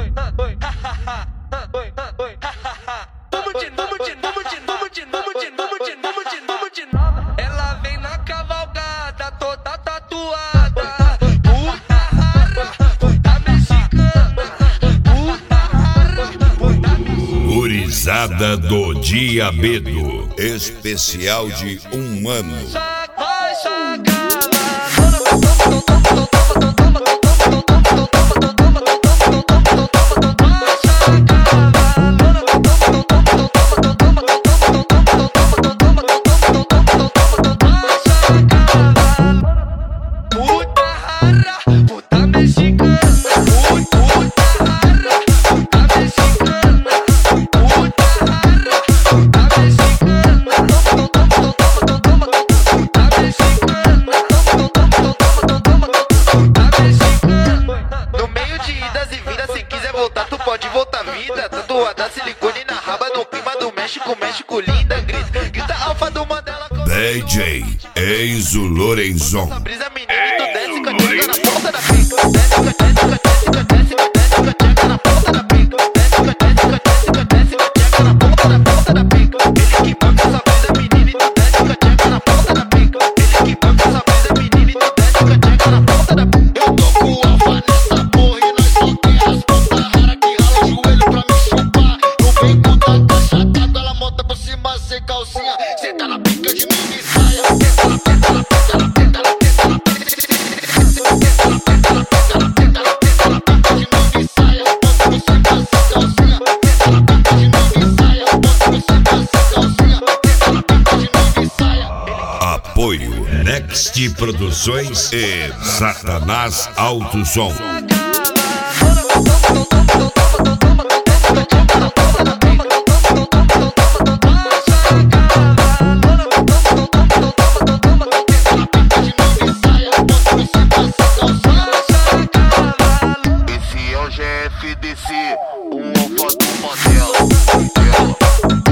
Ela vem na cavalgada toda tatuada. Puta rara, puta mexicana. Puta rara, puta mexicana. Gurizada do Diabedo, especial de um ano. Tu pode voltar vida, tatuada silicone na raba no clima do México, México linda, grita alfa do Mandela. DJ Enzo Lorenzon. Brisa menina e tu desce com a tcheca na ponta da pica. Desce com a tcheca na ponta da pica. Desce com a tcheca na ponta da pica. Ele que banca essa brisa menina e tu desce com a tcheca na ponta da pica. Ele que banca essa brisa menina e tu desce com a tcheca na ponta da pica. Eu tô com o alfa nessa porra e nós só tem as putas raras que rala o joelho pra me chupar. Não vem com tanta chatada, ela monta por cima sem calcinha. Senta na pica de mim e saia. Senta na pica, na pica, na pica, na pica, na pica. Senta na pica, na pica, na pica, na pica, na pica de mim e saia. Monta por cima sem calcinha. Senta na pica de mim e saia. Monta por cima sem calcinha. Senta na pica de mim e saia. Apoio Next Produções e Satanás Alto Som. Esse é o GFDC, um alfa do Mandela.